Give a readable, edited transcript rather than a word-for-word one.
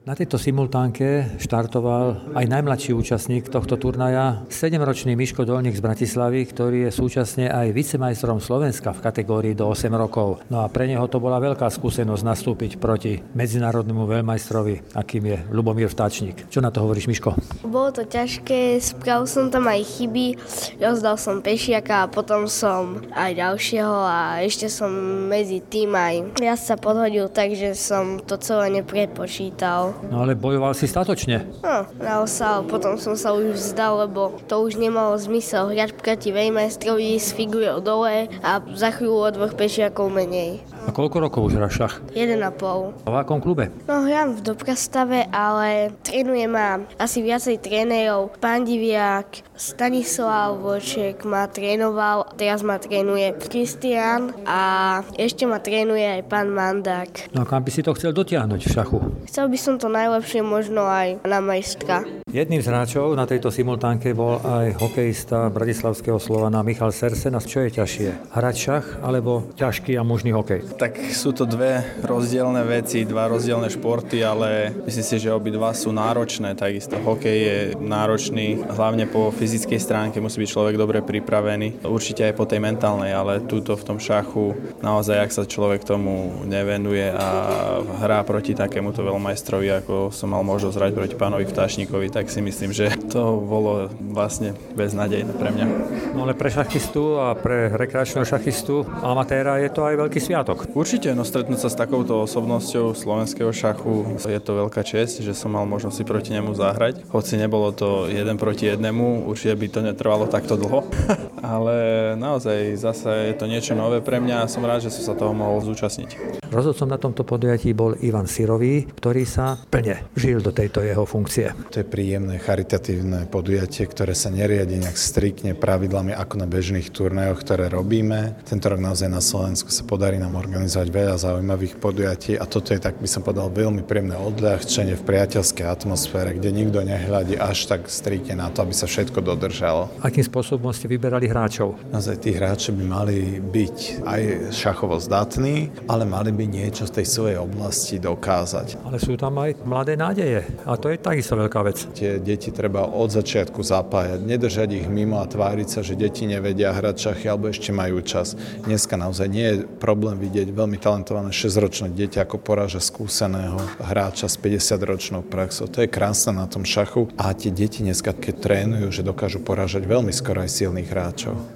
Na tejto simultánke štartoval aj najmladší účastník tohto turnaja, 7-ročný Miško Dolník z Bratislavy, ktorý je súčasne aj vicemajstrom Slovenska v kategórii do 8 rokov. No a pre neho to bola veľká skúsenosť nastúpiť proti medzinárodnému veľmajstrovi, akým je Ľubomír Vtáčnik. Čo na to hovoríš, Miško? Bolo to ťažké, spravil som tam aj chyby, rozdal som pešiaka a potom som aj ďalšieho a ešte som medzi tým aj ja sa podhodil, takže som to celé neprepočítal. No ale bojoval si statočne. No, naozaj, potom som sa už vzdal, lebo to už nemalo zmysel hrať proti veľmajstrovi s figurou dole a za chvíľu o 2 pešiakov menej. A koľko rokov už hráš šach? 1,5. A v akom klube? No, hrám v Dobrastave, ale trénuje ma asi viacej trénerov. Pán Diviak, Stanislav Voček ma trénoval, teraz ma trénuje Kristián a ešte ma trénuje aj pán Mandák. No a kam by si to chcel dotiahnuť v šachu? Chcel by som to najlepšie možno aj na majstra. Jedným z hráčov na tejto simultánke bol aj hokejista bratislavského Slovana Michal Sersen. A čo je ťažšie? Hrať šach alebo ťažký a mužný hokej? Tak sú to dve rozdielne veci, dva rozdielne športy, ale myslím si, že obidva sú náročné. Takisto hokej je náročný, hlavne po fyzickej stránke musí byť človek dobre pripravený. Určite aj po tej mentálnej, ale túto v tom šachu naozaj, ak sa človek tomu nevenuje a hrá proti takémuto veľmajstrovi, ako som mal možnosť hrať proti pánovi Vtáčnikovi, tak si myslím, že to bolo vlastne beznadejné pre mňa. No ale pre šachistu a pre rekreačného šachistu amatéra je to aj veľký sviatok. Určite, no stretnúť sa s takouto osobnosťou slovenského šachu je to veľká česť, že som mal možnosť si proti nemu zahrať. Hoci nebolo to 1 proti 1, určite by to netrvalo takto dlho. Ale naozaj zase je to niečo nové pre mňa a som rád, že som sa toho mohol zúčastniť. Rozhodcom na tomto podujatí bol Ivan Sirový, ktorý sa plne vžil do tejto jeho funkcie. To je príjemné, charitatívne podujatie, ktoré sa neriadi nejak striktne pravidlami ako na bežných turnajoch, ktoré robíme. Tento rok naozaj na Slovensku sa podarí nám organizovať veľa zaujímavých podujatí a toto je, tak by som povedal, veľmi príjemné odľahčenie v priateľskej atmosfére, kde nikto nehľadí až tak striktne na to, aby sa všetko dodržalo. Akým spôsobom ste vyberali hráčov? Naozaj tí hráči by mali byť aj šachovo zdatní, ale mali by niečo z tej svojej oblasti dokázať. Ale sú tam aj mladé nádeje a to je takisto veľká vec. Tie deti treba od začiatku zapájať, nedržať ich mimo a tváriť sa, že deti nevedia hrať šachy alebo ešte majú čas. Dneska naozaj nie je problém vidieť veľmi talentované 6-ročné dieťa, ako poráža skúseného hráča s 50-ročnou praxou. To je krásne na tom šachu a tie deti dneska, keď trénujú, že dokážu porážať veľmi skoro aj silných hráčov.